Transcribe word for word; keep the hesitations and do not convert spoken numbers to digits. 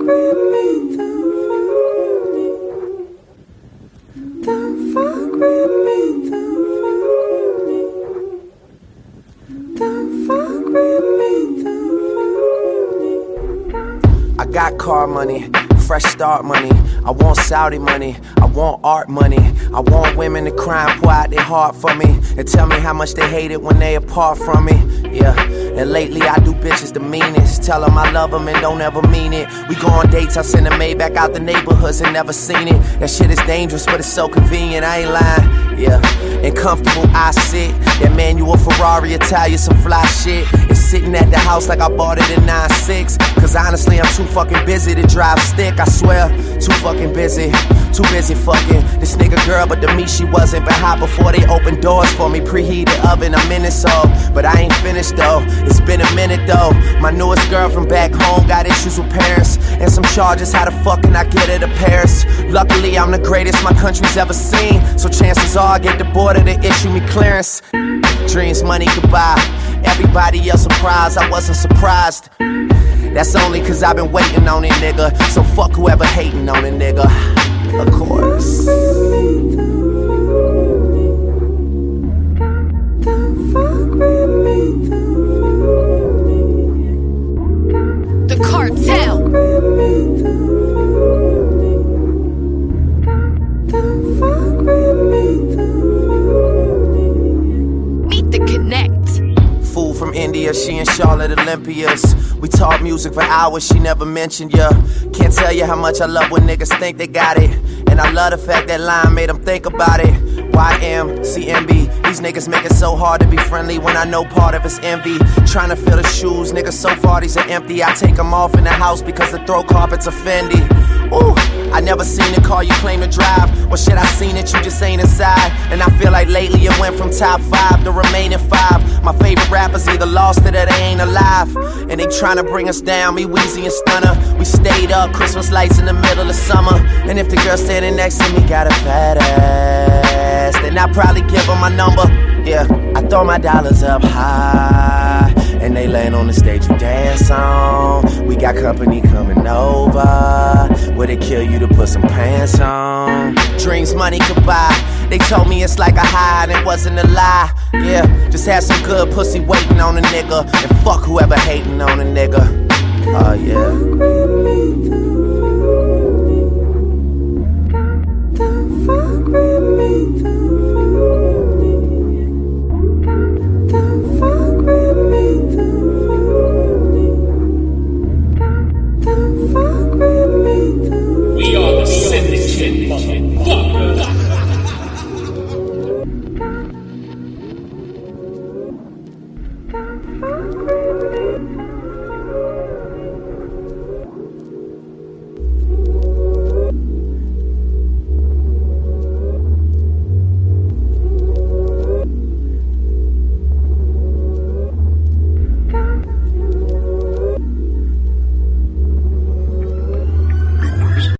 with me, don't fuck with me, don't fuck with me, don't fuck with me. I got car money, fresh start money. I want Saudi money, I want art money. I want women to cry and pour out their heart for me and tell me how much they hate it when they apart from me. Yeah, and lately I do bitches the meanest. Tell them I love them and don't ever mean it. We go on dates, I send a maid back out the neighborhoods and never seen it. That shit is dangerous, but it's so convenient, I ain't lying. Yeah, and comfortable I sit. That manual Ferrari, Italian, some fly shit. It's sitting at the house like I bought it in nine six. Cause honestly, I'm too fucking busy to drive stick, I swear. Too fucking busy, too busy fucking this nigga girl, but to me she wasn't. But hot before they open doors for me, preheated oven, I'm in it so. But I ain't finished though, it's been a minute though. My newest girl from back home got issues with parents and some charges, how the fuck can I get her to Paris? Luckily I'm the greatest my country's ever seen, so chances are I get the border to issue me clearance. Dreams, money, goodbye. Everybody else surprised, I wasn't surprised. That's only cause I've been waiting on it, nigga. So fuck whoever hating on it, nigga. Of course. Don't fuck with me, The Cartel. don't fuck with me, Meet the Connect. Fool from India, she in Charlotte Olympias. We talk music for hours, she never mentioned ya. Can't tell you how much I love when niggas think they got it. And I love the fact that line made them think about it. Y M C M B, these niggas make it so hard to be friendly when I know part of it's envy. Trying to fill the shoes, niggas so far these are empty. I take them off in the house because the throw carpet's a Fendi. Ooh, I never seen the car you claim to drive. Well shit, I seen it, you just ain't inside. And I feel like lately it went from top five to remaining five. My favorite rappers either lost it or they ain't alive. And they tryna bring us down, me, Weezy and Stunner. We stayed up, Christmas lights in the middle of summer. And if the girl standing next to me got a fat ass, then I probably give her my number. Yeah, I throw my dollars up high and they land on the stage you dance on. We got company coming over. Would it kill you to put some pants on? Dreams, money, goodbye. They told me it's like a high and it wasn't a lie. Yeah, just had some good pussy waiting on a nigga. And fuck whoever hating on a nigga.